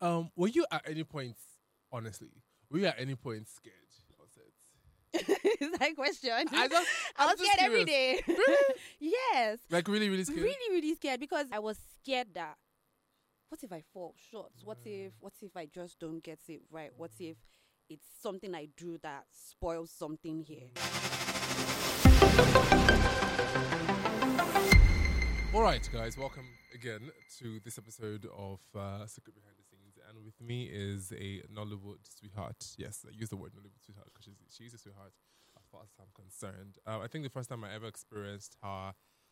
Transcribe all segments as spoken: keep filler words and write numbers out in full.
Um, were you at any point, honestly, were you at any point scared of it? Is that a question? I just, I I'm was just scared every curious. day. Really? Yes. Like really, really scared. Really, really scared because I was scared that what if I fall short? What if what if I just don't get it right? What if it's something I do that spoils something here? All right, guys, welcome again to this episode of uh, Secret Behind the Scenes. And with me is a Nollywood sweetheart. Yes, I use the word Nollywood sweetheart because she's, she's a sweetheart as far as I'm concerned. Uh, I think the first time I ever experienced her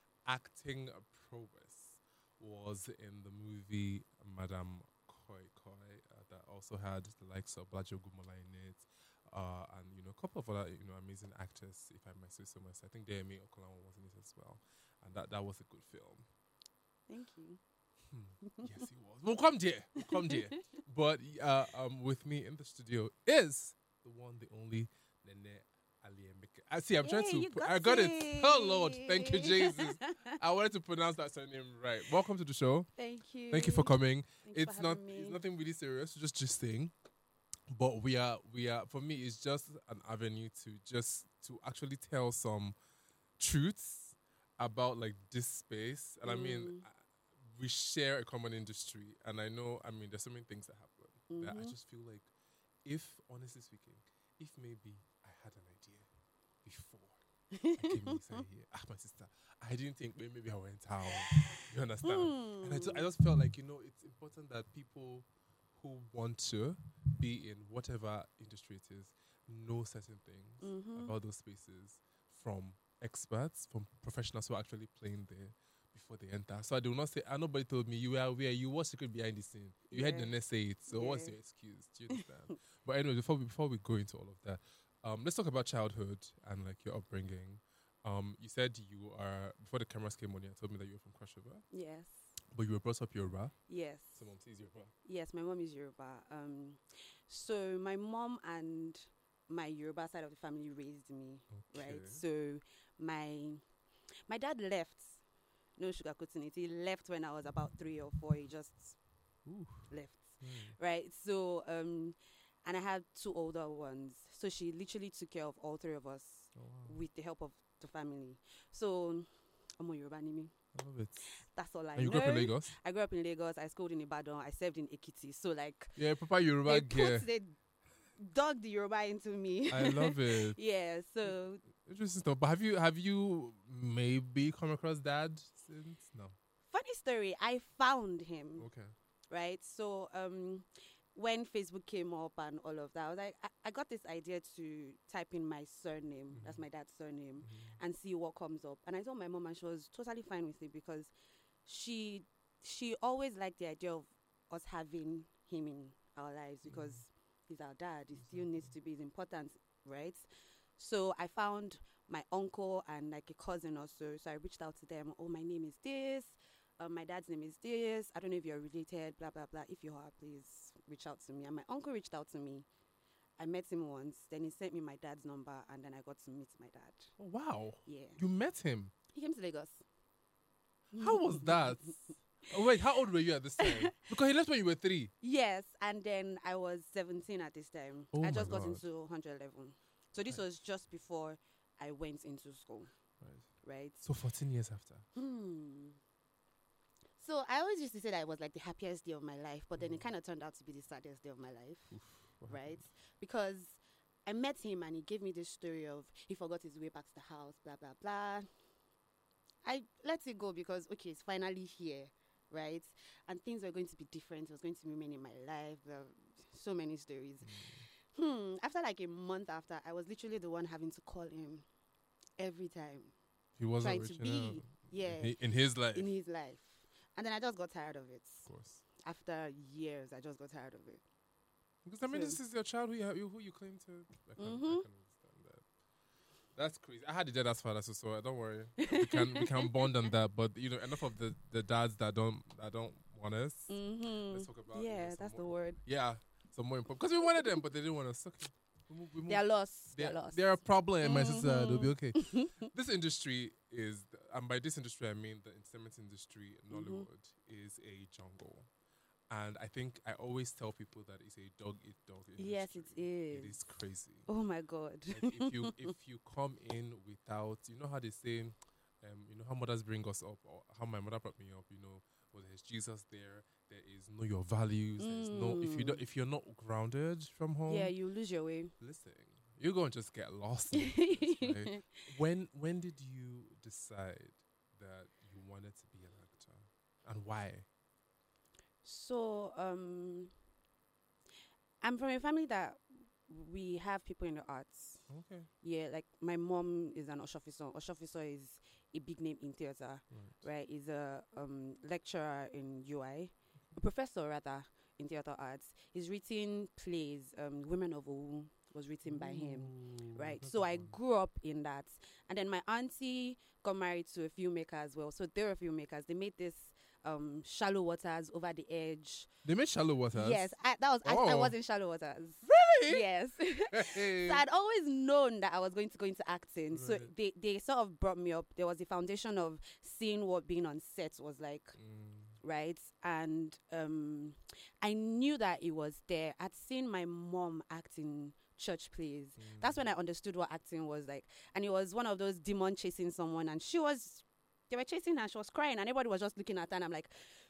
acting prowess was in the movie Madame Koi Koi uh, that also had the likes of Blajo Gumola in it. Uh, and, you know, a couple of other, you know, amazing actors, if I might say so myself. I think Deyemi Okolan was in it as well. And that, that was a good film. Thank you. Hmm. Yes, it was. We'll come there. We'll come there. But uh, um, with me in the studio is the one, the only Nene Aliemeke. I see. I'm Yay, trying to. you got I got it. it. Oh Lord, thank you, Jesus. I wanted to pronounce that surname right. Welcome to the show. Thank you. Thank you for coming. Thank you It's for not. having me. It's nothing really serious. Just just saying. But we are. We are. For me, it's just an avenue to just to actually tell some truths about like this space. And I mean, Mm. I- we share a common industry, and I know. I mean, there's so many things that happen that I Mhm. just feel like, if honestly speaking, if maybe I had an idea before I came inside here, ah, my sister, I didn't think well, maybe I went out. You understand? And I just, I just felt like, you know, it's important that people who want to be in whatever industry it is know certain things Mhm. about those spaces from experts, from professionals who are actually playing there before they enter. So I do not say, ah, nobody told me you are where you watch secret behind the scene. You heard Yeah. the next say it. So what's Yeah. your excuse? Do you understand? But anyway, before we, before we go into all of that, um, let's talk about childhood and like your upbringing. Um, you said you are, before the cameras came on, you told me that you were from Cross River, Yes. but you were brought up Yoruba. Yes. So mom says Yoruba. Yes, my mom is Yoruba. Um, so my mom and my Yoruba side of the family raised me, Okay. right? So my my dad left. No sugarcoating it. He left when I was about three or four. He just Ooh. left, Hmm. right? So um, and I had two older ones. So she literally took care of all three of us Oh, wow. with the help of the family. So I'm a Yoruba Nimi. I love it. That's all I And you know. grew up in Lagos? I grew up in Lagos. I schooled in Ibadan. I served in Ekiti. So like Yeah, proper Yoruba they gear. put they dug the Yoruba into me. I love it. Yeah. So Interesting stuff. But have you have you maybe come across dad since? No. funny story. I found him. Okay. Right. So um, when Facebook came up and all of that, I was like, I, I got this idea to type in my surname. That's Mhm. my dad's surname. Mhm. And see what comes up. And I told my mom, and she was totally fine with it because she she always liked the idea of us having him in our lives because he's our dad. He still needs to be is important, right? So I found my uncle and like a cousin also. So I reached out to them. Oh, my name is this. Um, my dad's name is this. I don't know if you're related. Blah blah blah. If you are, please reach out to me. And my uncle reached out to me. I met him once. Then he sent me my dad's number, and then I got to meet my dad. Oh, wow. Yeah. You met him. He came to Lagos. How was that? Oh, wait, how old were you at this time? Because he left when you were three. Yes, and then I was seventeen at this time. Oh I my just got God. into one hundred eleven. So this Right. was just before I went into school, Right. right? So fourteen years after. Hmm. So I always used to say that it was like the happiest day of my life, but then it Mm. kind of turned out to be the saddest day of my life, Oof, what right? happened? Because I met him and he gave me this story of he forgot his way back to the house, blah blah blah. I let it go because okay, it's finally here, right? And things were going to be different. It was going to be men in my life. There were so many stories. Hmm. After like a month after, I was literally the one having to call him every time, He wasn't trying to reaching be out yeah in, in his life. in his life. And then I just got tired of it. Of course. After years, I just got tired of it. Because I mean, So- this is your child who you, have, you who you claim to. I can, I Mhm. can understand that. That's crazy. I had a dad as father, so, so don't worry. We can we can bond on that. But you know, enough of the, the dads that don't that don't want us. Mm-hmm. Let's talk about you know, Yeah, some that's the more- word. Yeah, some more important because we wanted them, but they didn't want us. Okay, we move, we move. They are lost. They They're, are lost. they're a problem, my sister. They'll be Mhm. okay. This industry is, and by this industry I mean the entertainment industry, Mm-hmm. Nollywood, is a jungle. And I think I always tell people that it's a dog eat dog industry. Yes, it is. It is crazy. Oh my God. Like if you if you come in without, you know how they say, um, you know how mothers bring us up, or how my mother brought me up. You know, well, there's Jesus there. There is know your values. There's no if you don't if you're not grounded from home. Yeah, you lose your way. Listen, you're gonna just get lost. In this, right? When when did you decide that you wanted to be an actor, and why? So, um, I'm from a family that we have people in the arts. Okay. Yeah, like my mom is an Oshofisor. Oshofisor is a big name in theater, Right. right? He's a um, lecturer in U I, a professor rather in theater arts. He's written plays. Um, Women of Owu was written by him, Ooh, right? that's So I fun. grew up in that, and then my auntie got married to a filmmaker as well. So they were filmmakers. They made this um, Shallow Waters, Over the Edge. They made Shallow Waters. Yes, I, that was I, I Oh. was in Shallow Waters. Really? Yes. Hey. So I'd always known that I was going to go into acting. So Right. they, they sort of brought me up. There was the foundation of seeing what being on set was like, Mm. right? And um, I knew that it was there. I'd seen my mom act in church plays. That's when I understood what acting was like. And it was one of those demon chasing someone, and she was, they were chasing her, and she was crying, and everybody was just looking at her, and I'm like,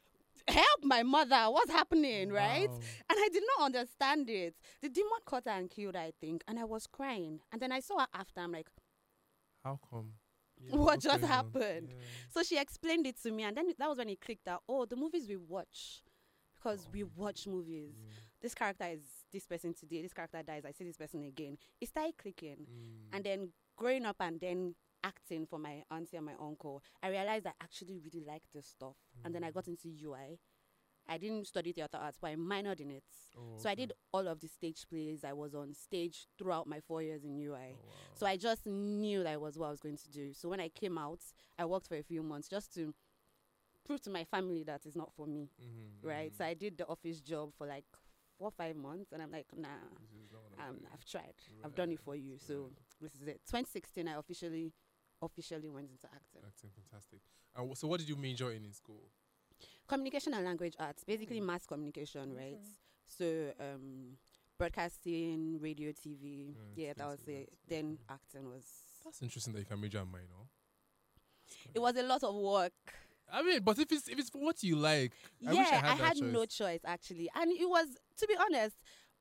help my mother, what's happening, right? Wow. And I did not understand it. The demon caught her and killed her, I think, and I was crying. And then I saw her after, I'm like, How come? Yeah, what what's just going on? happened? Yeah. So she explained it to me, and then that was when it clicked that, oh, the movies we watch, because Oh, we watch movies. Yeah. This character is this person today, this character dies, I see this person again. It started clicking. Mm. And then growing up and then acting for my auntie and my uncle, I realized I actually really liked this stuff. And then I got into U I. I didn't study theater arts, but I minored in it. Oh, So I okay. did all of the stage plays. I was on stage throughout my four years in U I. Oh, wow. So I just knew that was what I was going to do. So when I came out, I worked for a few months just to prove to my family that it's not for me, Mhm, right? mhm. So I did the office job for like four or five months, and I'm like, nah, This is not what I'm um, doing. I've tried. I've done it for you. Right, So right. this is it. twenty sixteen, I officially, officially went into acting. Acting, fantastic. And wh- so, what did you major in in school? Communication and language arts, basically Mm. mass communication, right? Okay. So um, broadcasting, radio, T V. Right, Yeah, that things was like it. that. Then Okay. acting was. That's interesting that you can major in minor. That's It great. was a lot of work. I mean, but if it's if it's for what you like, I yeah, wish I had that choice. no choice actually, and it was, to be honest,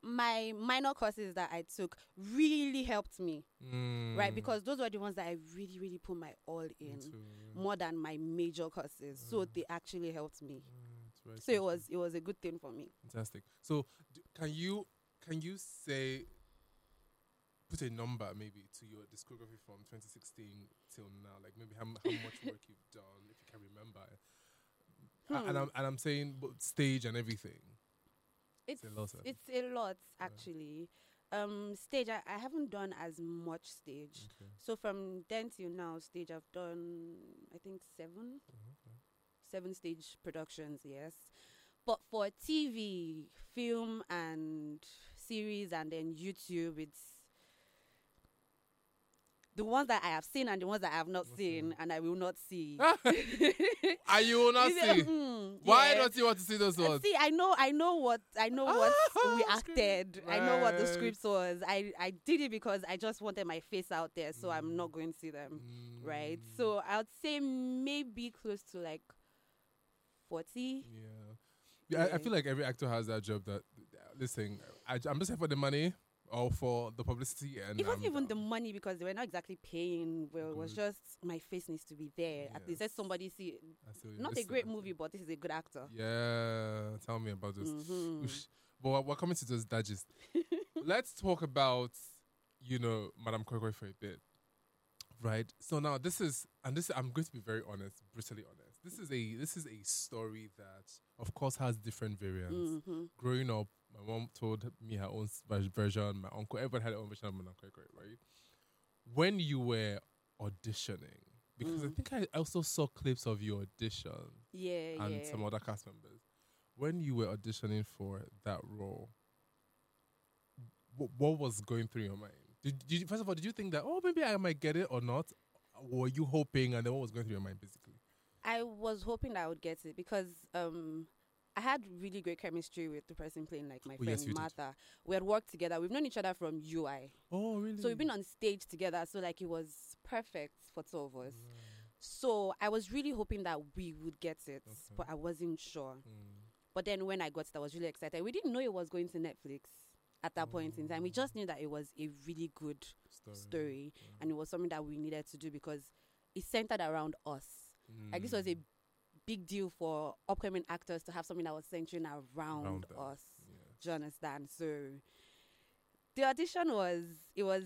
my minor courses that I took really helped me, right? Mm, Because those were the ones that I really, really put my all in, into, yeah. more than my major courses. So Mm. they actually helped me. Mm, it's very So it simple. was it was a good thing for me. Fantastic. So, d- can you can you say put a number maybe to your discography from twenty sixteen till now? Like maybe how, m- how much work you've done, if you can remember. A- And Hmm. I'm and I'm saying both stage and everything. It's a lot, eh? it's a lot actually. Um, stage I, I haven't done as much stage. Okay. So from then till now, stage I've done I think seven. okay. seven stage productions, yes. But for T V, film, and series, and then YouTube, it's the ones that I have seen and the ones that I have not Not seen seen. and I will not see. And you will not You say, see. "Hmm, Why yeah." don't you want to see those Uh, ones? See, I know, I know what, I know what we Ah, script. acted. I know what the Right. script was. I, I did it because I just wanted my face out there, so I'm Mm. not going to see them, right? Mm, So I'd say maybe close to like forty. yeah, yeah. I, I Yeah. feel like every actor has that job. That listen, I, I'm just here for the money or for the publicity, and It wasn't I'm even the down. money because they were not exactly paying. Well, it was Good. just my face needs to be there. At least let Yes. somebody see. I see what you- Not a listen, great I see- movie, but this is a good actor. Yeah, tell me about this. Mhm. Oosh. But we're- we're coming to those dodges. Let's talk about, you know, Madame Koi Koi for a bit. Right. So now this is, and this I'm going to be very honest, brutally honest. This is a this is a story that, of course, has different variants. Mhm. Growing up, my mom told me her own s- ver- version. My uncle, everyone had their own version of Madame Koi Koi, right? When you were auditioning, because I Mm. think I also saw clips of your audition Yeah, and yeah. some other cast members. When you were auditioning for that role, wh- what was going through your mind? Did, did you, first of all, did you think that, oh, maybe I might get it or not? Or were you hoping, and then what was going through your mind, basically? I was hoping that I would get it because um, I had really great chemistry with the person playing, like my Oh, friend yes, you did. Martha. We had worked together. We've known each other from U I. Oh, really? So we've been on stage together. So like it was perfect for two of us. Right. So I was really hoping that we would get it, Okay. but I wasn't sure. Mm. But then when I got it, I was really excited. We didn't know it was going to Netflix at that point in time. We just knew that it was a really good Story. story, Yeah. and it was something that we needed to do because it centered around us. Like this was a Mm. big deal for upcoming actors to have something that was centering around, Around them. us. Yeah. Do you understand? So the audition was it was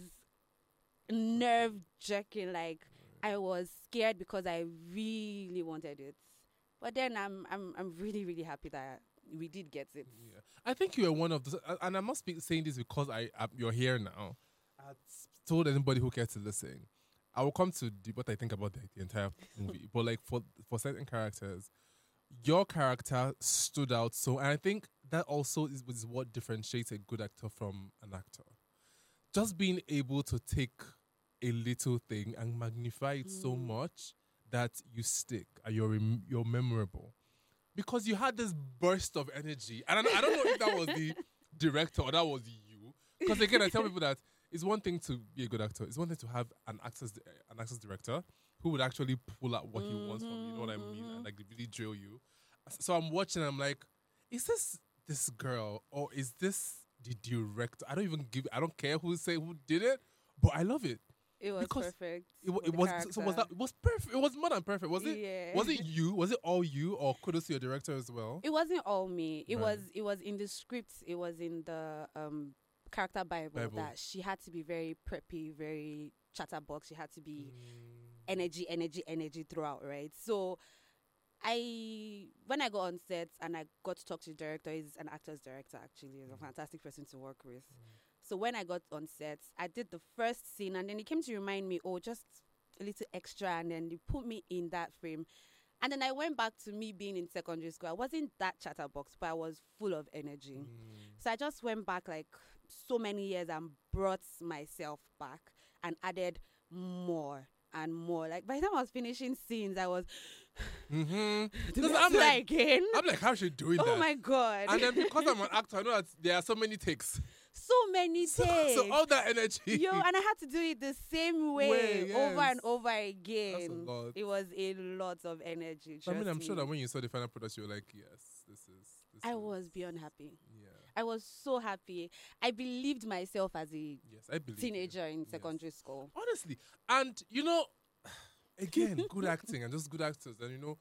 nerve jerking. Like I was scared because I really wanted it. But then I'm I'm I'm really really happy that we did get it. Yeah. I think you are one of the, and I must be saying this because I I'm, you're here now. I've told anybody who cares to listen. I will come to the, what I think about the, the entire movie, but like for for certain characters, your character stood out. So, and I think that also is, is what differentiates a good actor from an actor. Just being able to take a little thing and magnify it so Mm. much that you stick and you're rem- you're memorable. Because you had this burst of energy, and I don't, I don't know if that was the director or that was you. Because again, I tell people that it's one thing to be a good actor. It's one thing to have an actor's an actor's director who would actually pull out what he wants from you. You know what I mean? And like really drill you. So I'm watching. I'm like, is this this girl or is this the director? I don't even give. I don't care who say who did it, but I love it. It was Because perfect. It, wa- for it the was so was that character. it was perfect. It was more than perfect. Was it? Yeah. Was it you? Was it all you, or kudos to your director as well? It wasn't all me. It Right. was it was in the script. It was in the um character Bible, Bible. that she had to be very preppy, very chatterbox. She had to be Mm. energy, energy, energy throughout, right? So I when I got on set and I got to talk to the director, he's an actor's director actually. He's a Mhm. fantastic person to work with. Mm. So when I got on set, I did the first scene and then he came to remind me, oh, just a little extra, and then they put me in that frame. And then I went back to me being in secondary school. I wasn't that chatterbox, but I was full of energy. Mm. So I just went back like so many years and brought myself back and added more and more. Like by the time I was finishing scenes, I was Mhm. "Do Because we I'm try like, again. I'm like, how's she doing Oh that? my god. And then because I'm an actor, I know that there are so many takes. so many So, takes. so all that energy. Yo, and I had to do it the same way, Way, over yes. and over again. lot. It was a lot of energy. I mean, trust I'm sure me. that when you saw the final product, you were like, yes, this is. This I is- was beyond happy. Yeah. I was so happy. I believed myself as a Yes, I believe. you. teenager in Yes. secondary school. Honestly, and you know, again, good acting and just good actors, and you know,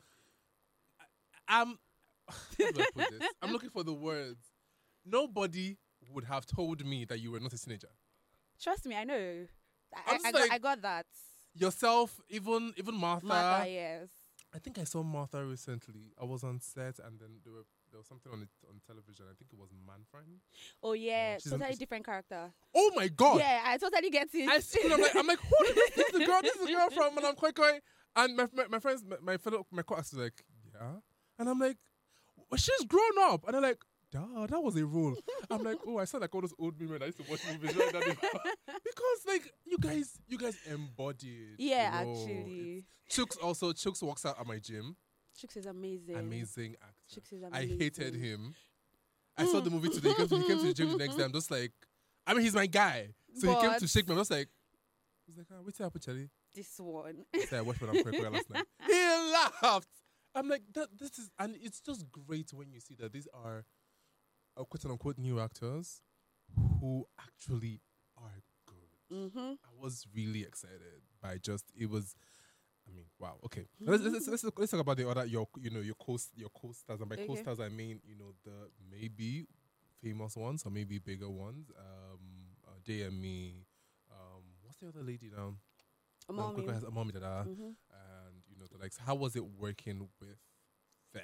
I, I'm. How do I put this? I'm looking for the words. Nobody would have told me that you were not a teenager. Trust me, I know. I, I'm I, just I, got, like- I got that. Yourself, even even Martha. Martha, yes. I think I saw Martha recently. I was on set, and then there were there was something on it on television. I think it was Man Friend. Oh yeah, she's an- totally she's- different character. Oh my god! Yeah, I totally get it. I see. I'm like, I'm like, who is this? This is the girl. This is the girl from. And I'm quite quite. And my my, my friends, my, my fellow, my co-actors are like, yeah. And I'm like, well, she's grown up. And they're like, duh, that was a role. I'm like, oh, I sound like all those old women I used to watch movies right now. Because like you guys, you guys embody it. Yeah, you know. actually. Chooks also. Chooks walks out at my gym. Chicks is amazing. Amazing actor. Chicks is I amazing. hated him. I saw the movie today. He came, to, he came to the gym the next day. I'm just like, I mean, he's my guy. So he came to But- shake me. I'm just like, he's like, ah, what's up, Charlie? This one. So I watched when I'm quick last night. He laughed. I'm like, that. This is, and it's just great when you see that these are, uh, quote unquote, new actors who actually are good. Mm-hmm. I was really excited by just it was. I mean, wow. Okay, let's, let's, let's, let's talk about the other your you know your co your co-stars, and by Okay. co-stars I mean you know the maybe famous ones or maybe bigger ones. Um, uh, Day and Me. Um, what's the other lady now? Um, Mommy. Quick, has a mommy Dada, Mhm. and you know the likes. How was it working with them?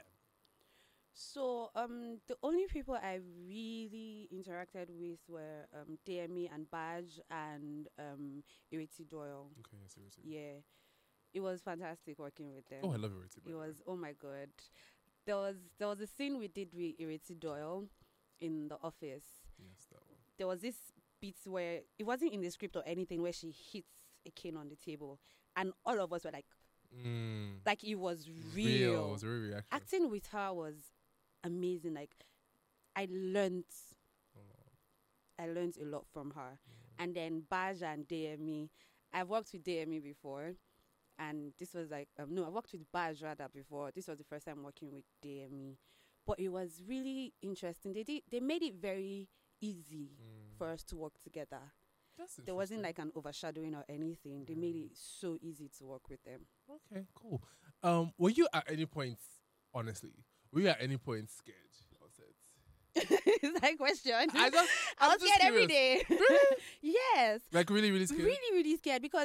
So, um, the only people I really interacted with were um, D M E and Badge and um, Iriti Doyle. Okay, seriously. Yeah, it was fantastic working with them. Oh, I love it. It was oh my god. There was there was a scene we did with Iriti Doyle in the office. Yes, that one. There was this bit where it wasn't in the script or anything where she hits a cane on the table, and all of us were like, Mm. like it was Real. It real. was a real reaction. Acting with her was amazing. Like, I learned, Oh, I learned a lot from her. mm. And then Baja and D M E. I've worked with D M E before, and this was like um, no, I worked with Baj rather before. This was the first time working with D M E, but it was really interesting. They did, they made it very easy Mm. for us to work together. That's There wasn't interesting. like an overshadowing or anything. They made Mm. it so easy to work with them. Okay, cool. Um, were you at any point, honestly, were you at any point scared on set? Is that a question? I just, I I'm was just scared every curious. day. Yes. Like really, really scared. Really, really scared because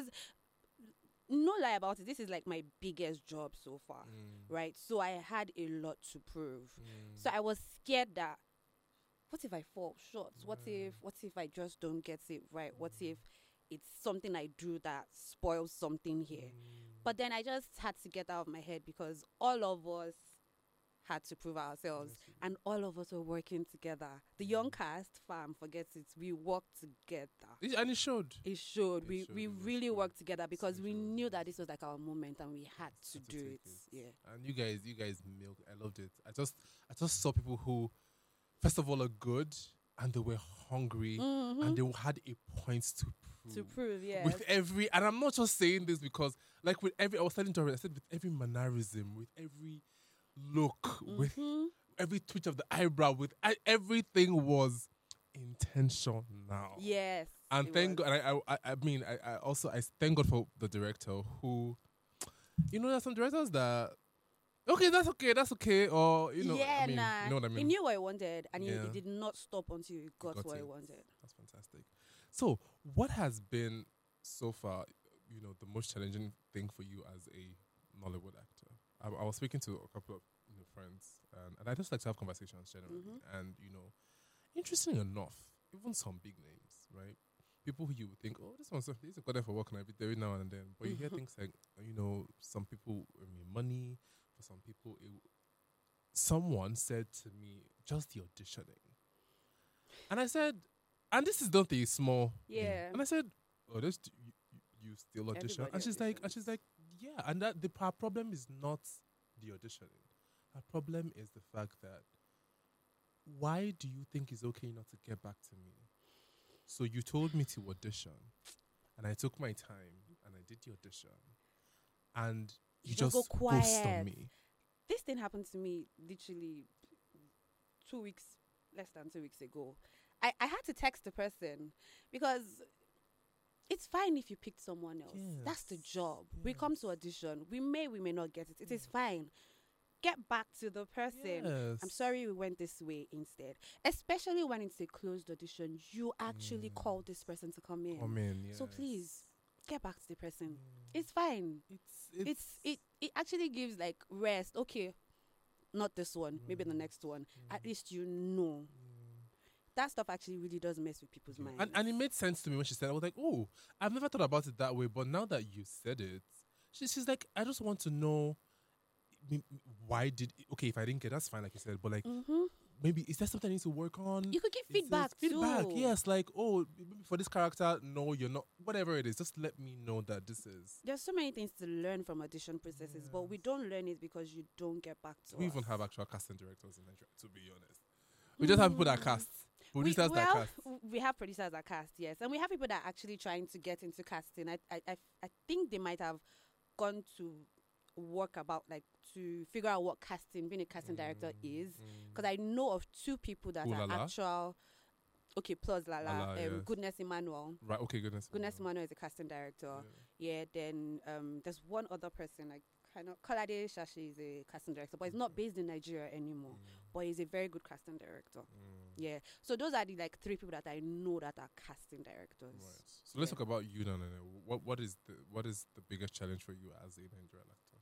no lie about it, this is like my biggest job so far. Mm. Right? So I had a lot to prove. Mm. So I was scared that what if I fall short? What Yeah. if what if I just don't get it right? What if it's something I do that spoils something here? Mm. But then I just had to get out of my head because all of us had to prove ourselves Yes, we did. and all of us were working together. The young cast, fam, forget it. We worked together. It- and it showed. It showed. It we showed, we it was really good. worked together because It we showed, knew it that was- this was like our moment and we had to Had to do take it. it. Yeah. And you guys, you guys milked. I loved it. I just, I just saw people who, first of all, are good and they were hungry Mhm. and they had a point to prove. To prove, yeah. With every, and I'm not just saying this because, like, with every, I was telling Doris, I said with every mannerism, with every look, with Mhm. every twitch of the eyebrow, with I, everything was intentional. Yes. And it thank was. God, and I, I, I mean, I, I also, I thank God for the director who, you know, there's some directors that, okay, that's okay, that's okay, or you know, yeah, I mean, nah. you know what I mean. He knew what he wanted and he, Yeah. he did not stop until he got, got what he it. wanted. That's fantastic. So, what has been so far, you know, the most challenging thing for you as a Nollywood actor? I, I was speaking to a couple of you know friends, and, and I just like to have conversations generally. Mhm. And you know, interesting enough, even some big names, right? People who you would think, oh, this one's he's got there for work and every every now and then, but you hear Mhm. things like, you know, some people I mean money, for some people, it, someone said to me, just the auditioning, and I said, and this is not a small thing. Yeah. And I said, oh, this you, you you still audition, Everybody and she's like, and she's auditions. like, yeah, and that the our problem is not the auditioning. Our problem is the fact that why do you think it's okay not to get back to me? So you told me to audition, and I took my time and I did the audition, and you, You just just go ghosted quiet. me. This thing happened to me literally two weeks, less than two weeks ago. I, I had to text the person because it's fine if you picked someone else. That's the Yes, job. We come to yes. audition. We may, we may not get it. It is fine. Get back to the person. I'm Yes. sorry we went this way instead. Especially when it's a closed audition. You actually Mm. called this person to come in. Come in, So yes. please, get back to the person. Mm. It's fine. It's It's, it's, it it actually gives like rest. Okay, not this one, maybe the Mm. next one. At Mm. least you know. That stuff actually really does mess with people's Yeah. minds. And, and it made sense to me when she said, I was like, oh, I've never thought about it that way. But now that you said it, she, she's like, I just want to know m- m- why did, okay, if I didn't get that's fine, like you said, but like, hmm maybe is there something I need to work on? You could give Is this- feedback Feedback, too. yes. Like, oh, maybe for this character, no, you're not, whatever it is, just let me know that this is. There's so many things to learn from audition processes, but we Yes. don't learn it because you don't get back to We us. even have actual casting directors in Nigeria, to be honest. We just have people that Mm. cast, We, producers that well, cast. w- we have producers that cast, yes, and we have people that are actually trying to get into casting. I, I, I, f- I think they might have gone to work about like to figure out what casting, being a casting director is, because I know of two people that Ooh are La La? actual. Okay, plus Lala, Lala, um, yes. Goodness Emmanuel. Right, okay, goodness. Goodness Emmanuel. Emmanuel is a casting director. Yeah. Yeah, then um, there's one other person like kind of Kolade Shashi is a casting director, but he's not based in Nigeria anymore. Mm, But he's a very good casting director. mm. Yeah. So those are the like three people that I know that are casting directors. Right. So let's Yeah. talk about you now. Nene. What what is the what is the biggest challenge for you as a Nigerian actor?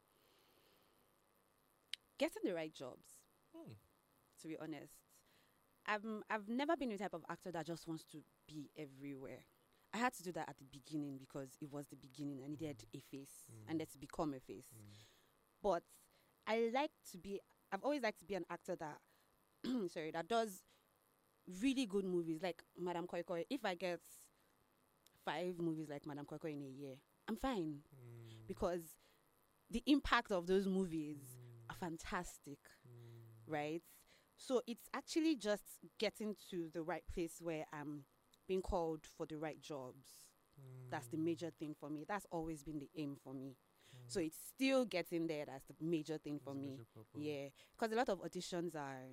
Getting the right jobs, Hmm. to be honest. I'm I've never been the type of actor that just wants to be everywhere. I had to do that at the beginning because it was the beginning. I needed a face Mm. and then to become a face. Mm. But I like to be I've always liked to be an actor that sorry, that does really good movies like Madame Koi Koi. If I get five movies like Madame Koi Koi in a year, I'm fine Mm. because the impact of those movies Mm. are fantastic, Mm. right? So it's actually just getting to the right place where I'm being called for the right jobs. That's the major thing for me. That's always been the aim for me. So it's still getting there. That's the major thing for me. Yeah, because a lot of auditions are,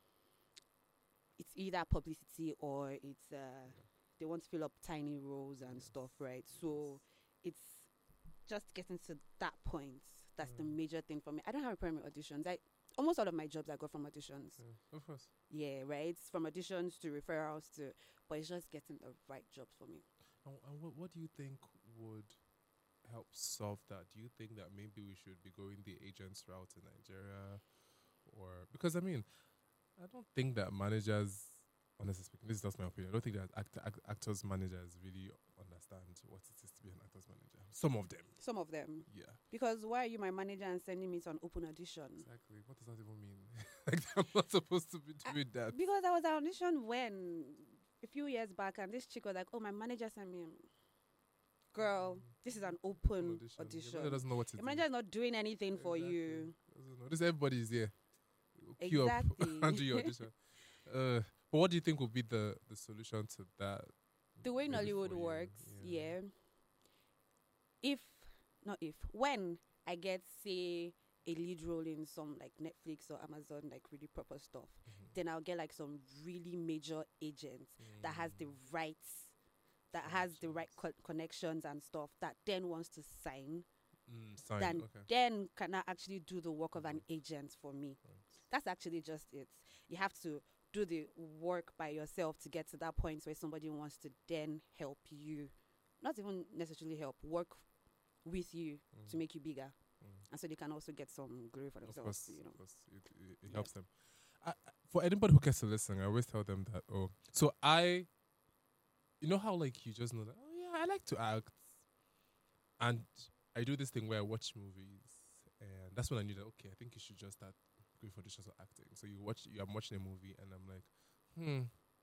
it's either publicity or it's uh, they want to fill up tiny roles and Yes. stuff, right? So it's just getting to that point. That's the Mm. major thing for me. I don't have a problem with auditions. I almost all of my jobs I got from auditions. Yeah, of course. Yeah, right. It's from auditions to referrals to, but it's just getting the right jobs for me. And, and what, what do you think would help solve that? Do you think that maybe we should be going the agents route in Nigeria? Or because I mean, I don't think that managers, honestly speaking, this is just my opinion. I don't think that act, act, actors managers really understand what it is to be an actors manager. Some of them, Some of them. yeah. Because why are you my manager and sending me to an open audition? Exactly. What does that even mean? Like I'm not supposed to be I- doing that. Because I was at audition when a few years back, and this chick was like, "Oh, my manager sent me." Girl, this is an open Your audition. manager doesn't know what to Your do. manager is not doing anything for Exactly. you. Doesn't know. This everybody's here. Queue up Exactly. and do your audition. Uh, but what do you think would be the, the solution to that? The way maybe Nollywood for you? works, yeah. If not if when I get say a lead role in some like Netflix or Amazon like really proper stuff, Mhm. then I'll get like some really major agent that has the Mm. rights, that has the right co- connections and stuff, that then wants to sign, Mm, sign. then Okay. then can I actually do the work of an agent for me. Right. That's actually just it. You have to do the work by yourself to get to that point where somebody wants to then help you, not even necessarily help, work with you to Mm. make you bigger, Mm. and so they can also get some glory for Of themselves. course, You know. of course, it, it, it Yeah. helps them. I, I- for anybody who gets to listen, I always tell them that. Oh, so I, you know how like you just know that. Oh yeah, I like to act, and I do this thing where I watch movies, and that's when I knew that. Okay, I think you should just start going for auditions for acting. So you watch, you, I'm watching a movie, and I'm like, hmm,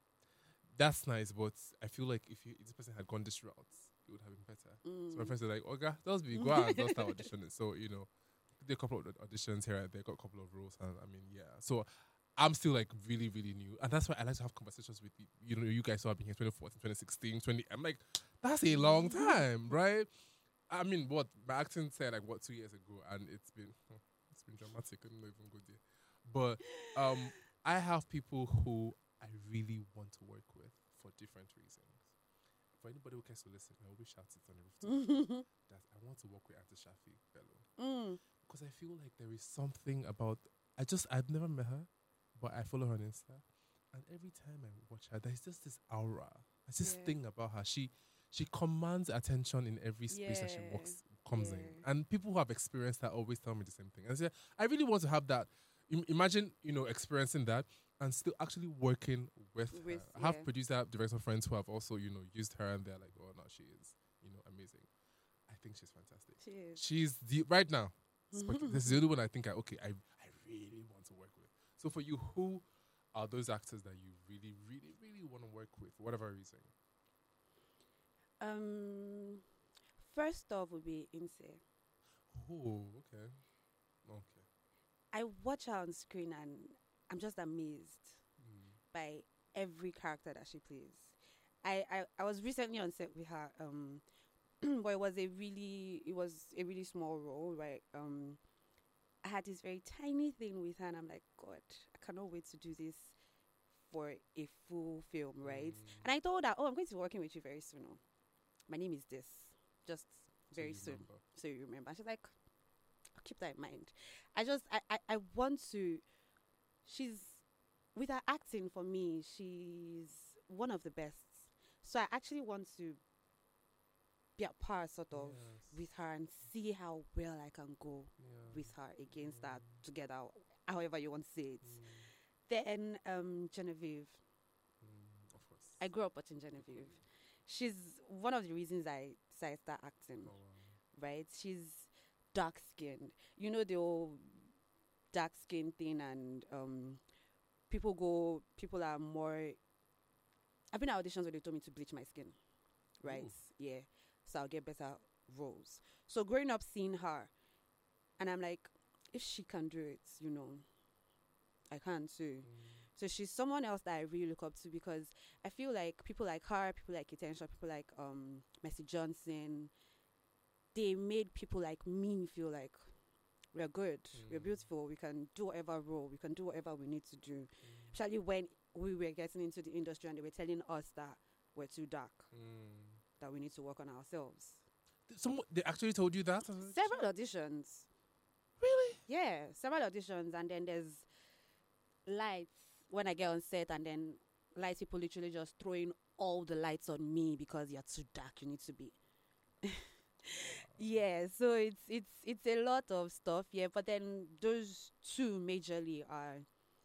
that's nice, but I feel like if, you, if this person had gone this route, it would have been better. So my Mm. friends are like, "Okay, just be go and just start auditioning." So you know, did a couple of auditions here and there, got a couple of roles, and I mean, yeah. So I'm still like really, really new, and that's why I like to have conversations with you. You know, you guys who have been here twenty fourteen, twenty sixteen, twenty. I'm like, that's a long time, right? I mean, what my acting said like what two years ago, and it's been hmm, it's been dramatic. I don't know even good there, but um, I have people who I really want to work with for different reasons. For anybody who cares to listen, I always shout it on the rooftop that I want to work with Auntie Shafi Bello Mm. because I feel like there is something about I just I've never met her, but I follow her on Insta, and every time I watch her, there's just this aura. There's this Yeah. thing about her. She she commands attention in every space that she Yeah. walks comes in, Yeah. and people who have experienced that always tell me the same thing. And I say I really want to have that. Im- imagine you know experiencing that and still actually working with, With- her. I have yeah. producer director friends who have also you know used her, and they're like, oh no, she is you know amazing. I think she's fantastic. Cheers. She's the right now. Spec- this is the only one I think I okay. I I really want to work with. So for you, who are those actors that you really, really, really want to work with for whatever reason? Um, first off would be Inse. Oh, okay, okay. I watch her on screen and I'm just amazed Mm. by every character that she plays. I, I, I was recently on set with her, um, but it was a really it was a really small role, right? Um, I had this very tiny thing with her, and I'm like, God, I cannot wait to do this for a full film, right? Mm. And I told her, oh, I'm going to be working with you very soon. Oh. My name is this, just So very you soon, remember. so you remember. She's like, I'll keep that in mind. I just, I, I, I want to. She's with her acting for me. She's one of the best. So I actually want to be a part, sort of, Yes. with her and see how well I can go Yeah. with her against that Mm. together, however you want to say it. Mm. Then um, Genevieve. Mm. Of course. I grew up watching Genevieve. She's one of the reasons I decided to start acting, Oh, wow. right? She's dark skinned. You know the whole dark skin thing, and um, people go, people are more. I've been at auditions where they told me to bleach my skin, right? Ooh. Yeah, so I'll get better roles. So growing up seeing her, and I'm like, if she can do it, you know, I can too. Mm. So she's someone else that I really look up to because I feel like people like her, people like Attention, people like um Mercy Johnson, they made people like me feel like we're good, we're Mm. beautiful, we can do whatever role, we can do whatever we need to do. Mm. Especially when we were getting into the industry and they were telling us that we're too dark, Mm. that we need to work on ourselves. Th- Someone they actually told you that? Several auditions. Really? Yeah, several auditions, and then there's lights when I get on set, and then lights people literally just throwing all the lights on me because you're too dark. You need to be. Yeah, so it's it's it's a lot of stuff. Yeah, but then those two majorly are.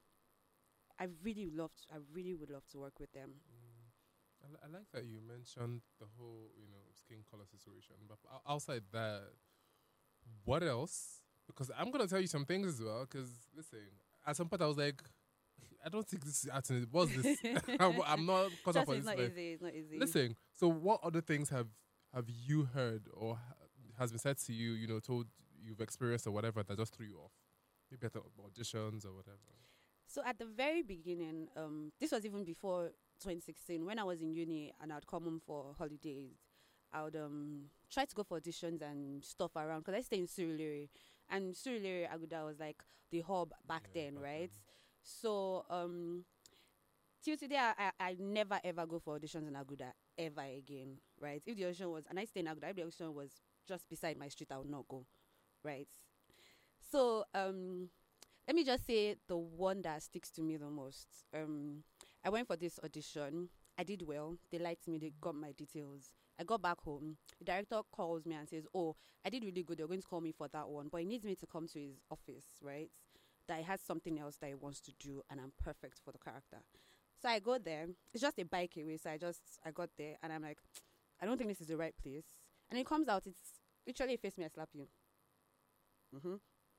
I really love. To, I really would love to work with them. Mm. I, li- I like that you mentioned the whole, you know, skin color situation. But o- outside that, what else? Because I'm gonna tell you some things as well. Because listen, at some point I was like, I don't think this is acting. What's this? I'm, I'm not caught up Trust on me, it's this. not Like, easy. It's not easy. listen. So, what other things have have you heard or ha- has been said to you? You know, told you've experienced or whatever that just threw you off? Maybe at the auditions or whatever. So at the very beginning, um, this was even before twenty sixteen, when I was in uni and I'd come home for holidays. I would um try to go for auditions and stuff around because I stay in Surulere, and Surulere Aguda was like the hub back Yeah, then, back right? then. So um, till today, I, I I never ever go for auditions in Aguda ever again, right? If the audition was, and I stay in Aguda, if the audition was just beside my street, I would not go, right? So um, let me just say the one that sticks to me the most. Um, I went for this audition. I did well. They liked me. They got my details. I got back home. The director calls me and says, "Oh, I did really good. They're going to call me for that one, but he needs me to come to his office, right? That he has something else that he wants to do, and I'm perfect for the character." So I go there. It's just a bike away. So I just I got there, and I'm like, I don't think this is the right place. And it comes out. It's literally face me, I slap you. Mm-hmm.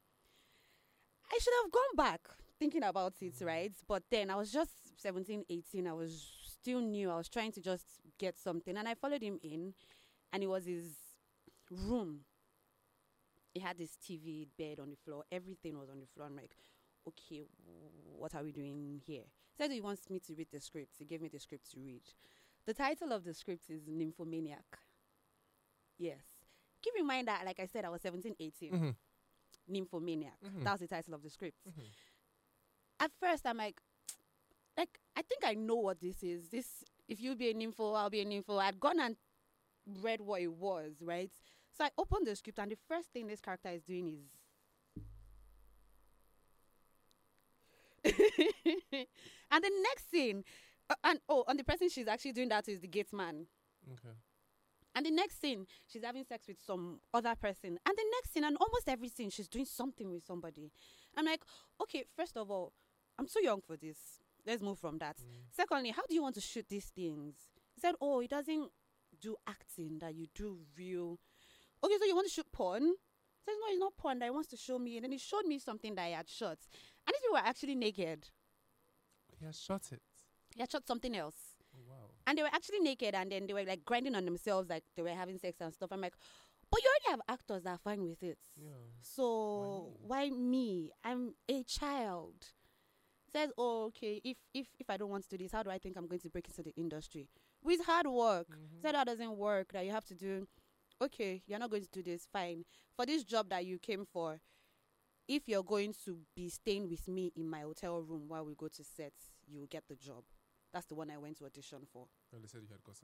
I should have gone back thinking about it, right? But then I was just seventeen, eighteen. I was still new. I was trying to just get something. And I followed him in, and it was his room. He had this T V bed on the floor. Everything was on the floor. I'm like, okay, what are we doing here? He said he wants me to read the script. He gave me the script to read. The title of the script is Nymphomaniac. Yes. Keep in mind that, like I said, I was seventeen, eighteen. Mm-hmm. Nymphomaniac. Mhm. That was the title of the script. Mhm. At first, I'm like, like I think I know what this is. This, if you be a nympho, I'll be a nympho. I'd gone and read what it was, right? So I opened the script, and the first thing this character is doing is. And the next scene, uh, and oh, and the person she's actually doing that to is the gate man. Okay. And the next scene, she's having sex with some other person. And the next scene, and almost every scene, she's doing something with somebody. I'm like, okay, first of all, I'm too young for this. Let's move from that. Mm. Secondly, how do you want to shoot these things? He said, oh, he doesn't do acting, that you do real. Okay, so you want to shoot porn? He says, no, it's not porn that he wants to show me. And then he showed me something that he had shot. And these people were actually naked. He has shot it. He had shot something else. Oh, wow. And they were actually naked, and then they were like grinding on themselves, like they were having sex and stuff. I'm like, but you already have actors that are fine with it. Yeah. So why me? I'm a child. Says, oh, okay, if if if I don't want to do this, how do I think I'm going to break into the industry? With hard work. Mhm. Said that doesn't work, that you have to do, okay, you're not going to do this, fine. For this job that you came for, if you're going to be staying with me in my hotel room while we go to sets, you'll get the job. That's the one I went to audition for. Well, they said you had got some.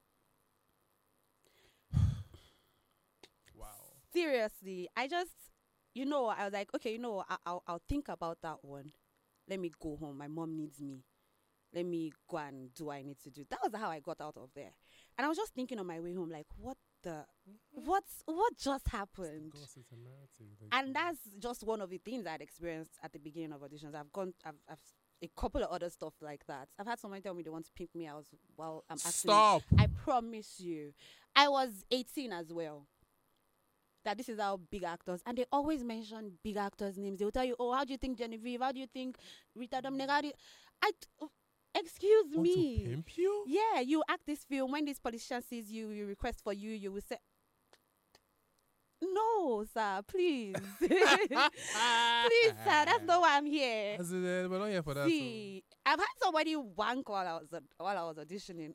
Wow. Seriously, I just, you know, I was like, okay, you know, I, I'll I'll think about that one. Let me go home. My mom needs me. Let me go and do what I need to do. That was how I got out of there. And I was just thinking on my way home, like, what the, what's, what just happened? Gosh, it's a narrative. Like, And that's just one of the things I'd experienced at the beginning of auditions. I've gone, I've, I've a couple of other stuff like that. I've had someone tell me they want to pimp me out while I'm acting. Stop. I promise you. I was eighteen as well. That this is how big actors, and they always mention big actors' names. They will tell you, oh, how do you think Genevieve? How do you think Rita Dominic? How do you, I, t- excuse Want me. to pimp you? Yeah, you act this film. When this politician sees you, you request for you, you will say, No, sir, please. Please, sir, that's not why I'm here. As in, uh, we're not here for that. See, I've had somebody wank while I was while I was auditioning.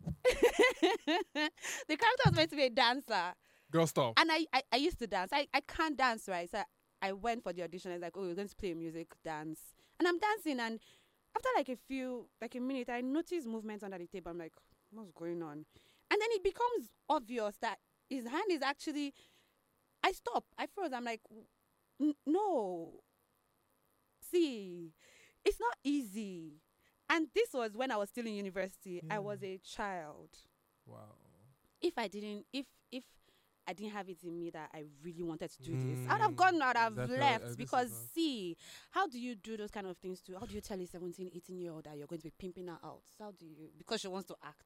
The character was meant to be a dancer, So. Girl, stop. and I, I, I used to dance. I, I can't dance, right? So I, I went for the audition. I was like, oh, we're going to play music, dance, and I'm dancing. And after like a few, like a minute, I noticed movements under the table. I'm like, what's going on? And then it becomes obvious that his hand is actually. I stop. I froze. I'm like, N- no. See, it's not easy. And this was when I was still in university. Yeah. I was a child. Wow. If I didn't, if if I didn't have it in me that I really wanted to do this, Mm, I'd have gone. I'd have exactly. Uh, left this is because not- see, how do you do those kind of things to? How do you tell a seventeen, eighteen year old that you're going to be pimping her out? How do you? Because she wants to act.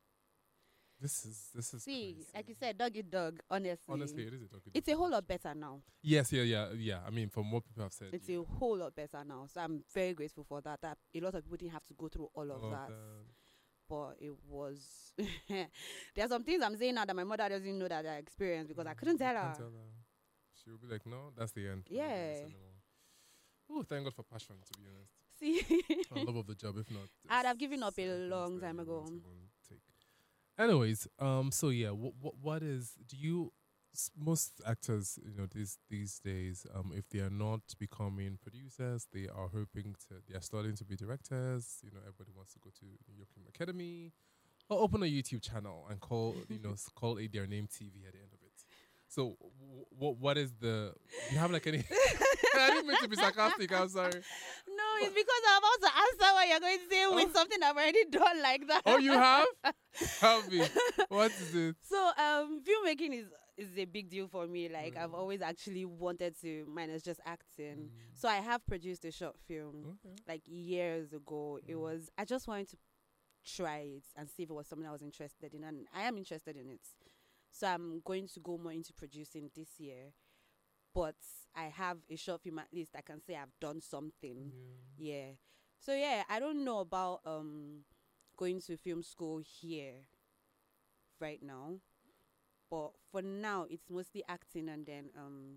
This is this is See, crazy. like you said, dog eat dog. Honestly, Honestly, it is a dog. it's a whole lot better now. Yes, yeah, yeah, yeah. I mean, from what people have said, It's yeah. a whole lot better now. So I'm very grateful for that. That a lot of people didn't have to go through all of All that. that. But it was there are some things I'm saying now that my mother doesn't know that I experienced because I Mm, couldn't you tell can't her. tell her. She will be like, no, that's the end. We're not doing this Yeah. anymore. Oh, thank God for passion, to be honest. See, I love of the job. If not, I'd have it's given up a everything long that time you ago. want to go and take. Anyways, um, so yeah, what what what is? Do you? s- Most actors, you know, these these days, um, if they are not becoming producers, they are hoping to. They are starting to be directors. You know, everybody wants to go to New York Film Academy, or open a YouTube channel and call you know s- call it their name T V at the end of it. So, w- what what is the? Do you have like any? I didn't mean to be sarcastic. I'm sorry. no, it's because I'm about to answer what you're going to say with something I've already done like that. Oh, you have? Tell me. What is it? So um, filmmaking is is a big deal for me. Like I've Mm. always actually wanted to, minus just acting. Mm. So I have produced a short film Okay. like years ago. It Mm. was I just wanted to try it and see if it was something I was interested in, and I am interested in it. So I'm going to go more into producing this year. But I have a short film at least I can say I've done something. Yeah. Yeah. So yeah, I don't know about um going to film school here right now. But for now it's mostly acting and then um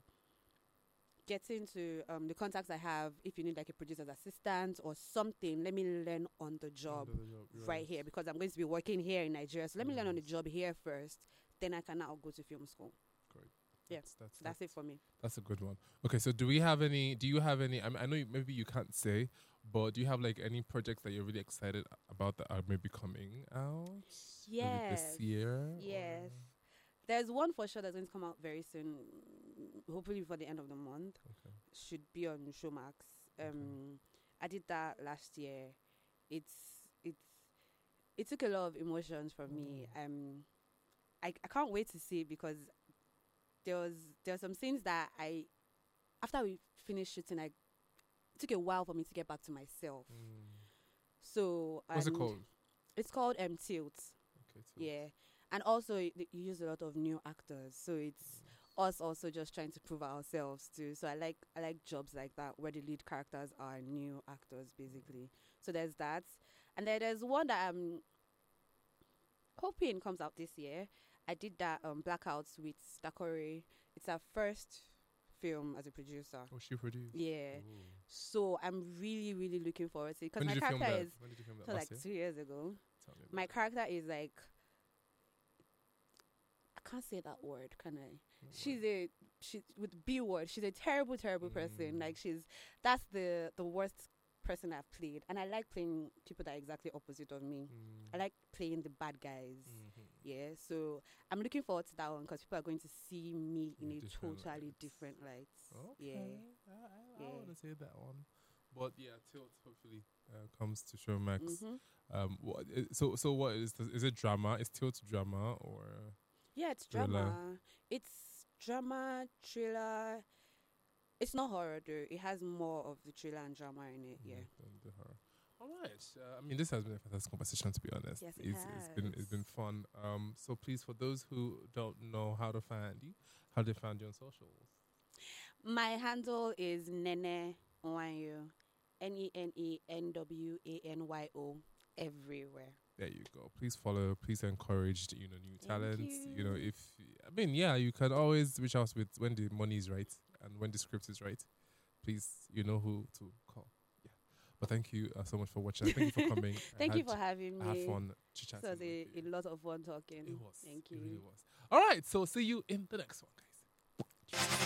getting to um the contacts I have if you need like a producer's assistant or something, let me learn on the job Under the job, you're right here because I'm going to be working here in Nigeria. So let me learn on the Yes. job here first. Then I can now go to film school. Great. Yeah, That's, that's, That's it for me. That's a good one. Okay, so do we have any? Do you have any? I, mean, I know you, maybe you can't say, but do you have like any projects that you're really excited about that are maybe coming out? Maybe Yes. this year. Yes. There's one for sure that's going to come out very soon, hopefully before the end of the month. Okay. Should be on Showmax. Um, I did that last year. It's it's it took a lot of emotions from me. Um, I I can't wait to see it because there was there were some scenes that I after we finished shooting, I it took a while for me to get back to myself. Mm. So What's it and called? It's called um Tilt. Okay. so- Yeah, and also y- you use a lot of new actors, so it's us also just trying to prove ourselves too. So I like I like jobs like that where the lead characters are new actors basically. So there's that, and then there's one that I'm hoping comes out this year. I did that um Blackouts with Stakore. It's our first film as a producer. Oh, she produced. Yeah. Ooh. So I'm really really looking forward to it because When my did you film character that? is When did you film that? so like Last two year? years ago. Tell me My about character is like I can't say that word, can I? it. She's a she with B word. She's a terrible, terrible person. Mm. Like she's that's the the worst person I've played, and I like playing people that are exactly opposite of me. Mm. I like playing the bad guys. Mhm. Yeah, so I'm looking forward to that one because people are going to see me in In a different totally lights. different light. Okay. Yeah. I, I, I Yeah. want to say that one. But yeah, Tilt hopefully uh, comes to Showmax. Mm-hmm. Um, what, i- so so what is the, is it drama? Is Tilt drama or Yeah, it's Thriller. drama. It's drama, thriller. It's not horror though. It has more of the thriller and drama in it. Yeah. mm, than the horror? All right. Uh, I mean, this has been a fantastic conversation. To be honest, Yes, it it's, it's been it's been has. fun. Um, so please, for those who don't know how to find you, how they find you on socials. My handle is Nene Nwanyo. N E N E N W A N Y O everywhere. There you go. Please follow. Please encourage, you know, new Thank talents. You. you. know, if I mean, yeah, you can always reach out with when the money is right and when the script is right. Please, you know who to call. Yeah. But thank you uh, so much for watching. Thank you for coming. Thank I you had, for having I me. had fun It chatting. was a, a lot of fun talking. It was. Thank It you. really was. All right. So see you in the next one, guys.